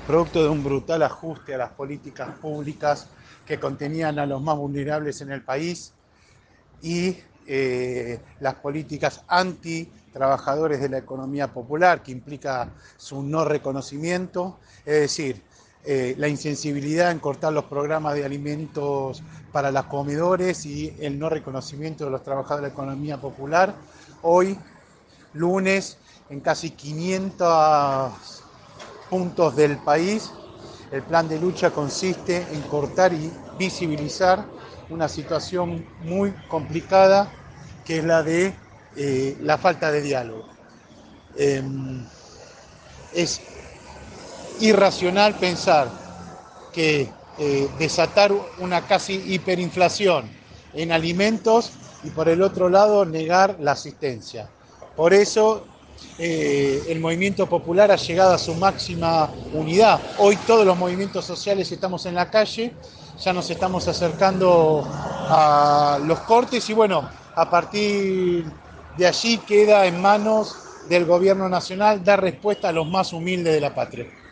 producto de un brutal ajuste a las políticas públicas que contenían a los más vulnerables en el país y las políticas anti-trabajadores de la economía popular, que implica su no reconocimiento, es decir, la insensibilidad en cortar los programas de alimentos para los comedores y el no reconocimiento de los trabajadores de la economía popular. Hoy, lunes, en casi 500 puntos del país, el plan de lucha consiste en cortar y visibilizar una situación muy complicada, que es la de la falta de diálogo. Eh, es irracional pensar que desatar una casi hiperinflación en alimentos y por el otro lado negar la asistencia. Por eso el movimiento popular ha llegado a su máxima unidad. Hoy todos los movimientos sociales estamos en la calle, ya nos estamos acercando a los cortes y bueno, a partir de allí queda en manos del gobierno nacional dar respuesta a los más humildes de la patria.